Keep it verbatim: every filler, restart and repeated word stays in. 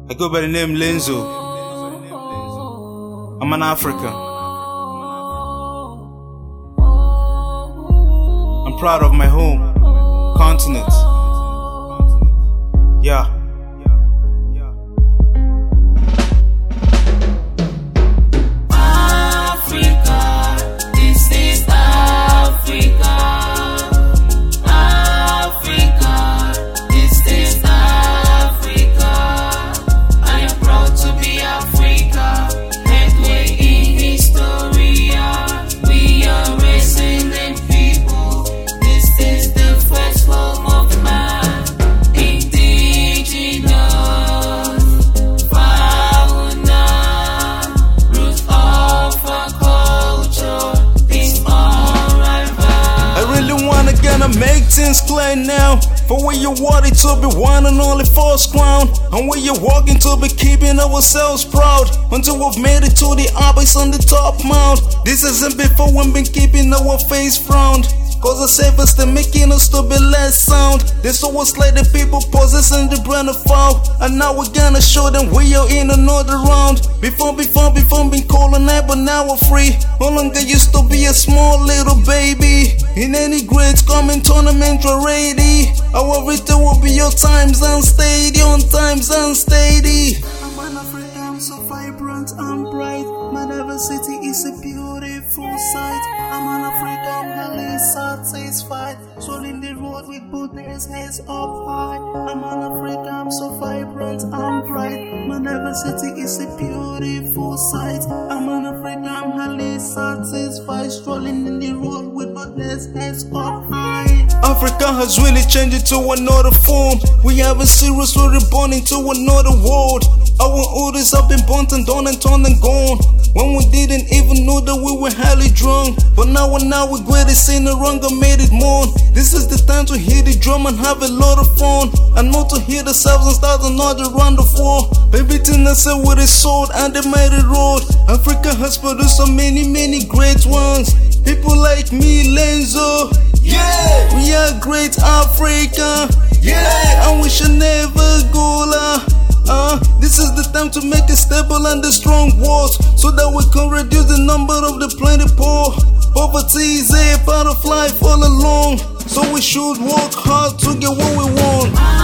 I go by the name Lenzo. I'm an African. I'm proud of my home continent. Yeah. Make things clear now. For where you wanted to be one and only first crown, and where you're walking to be keeping ourselves proud, until we've made it to the abyss on the top mount. This isn't before we've been keeping our face frowned, cause the safest they're making us to be less sound. They saw us like the people possessing the brand of foul, and now we're gonna show them we are in another round. Before, before, before been calling that, but now we're free. No longer used to be a small little baby in any grades coming tournament or ready. Our return will be your times unsteady, on times unsteady. I'm an African, I'm so vibrant, I'm bright. My diversity is a beautiful sight. I'm an African, highly satisfied. Strolling the road with both heads up high. I'm an African, I'm so vibrant, I'm bright. My diversity is a beautiful sight. I'm an African, I'm highly satisfied. Strolling in the road with both heads up high. Africa has really changed into another form. We haven't serious, we're reborn into another world. Our orders have been burnt and done and turned and gone, when we didn't even know that we were highly drunk. But now and now we're great, it's in the wrong and made it mourn. This is the time to hear the drum and have a lot of fun, and not to hear themselves and start another round of war. Everything I said with a sword and they made it road. Africa has produced so many, many great ones. People like me, Lenzo. Yeah, we are great Africa. Yeah, and we should never go la. Uh, this is the time to make it stable and the strong walls, so that we can reduce the number of the plenty poor. Poverty is a part of life all along, so we should work hard to get what we want.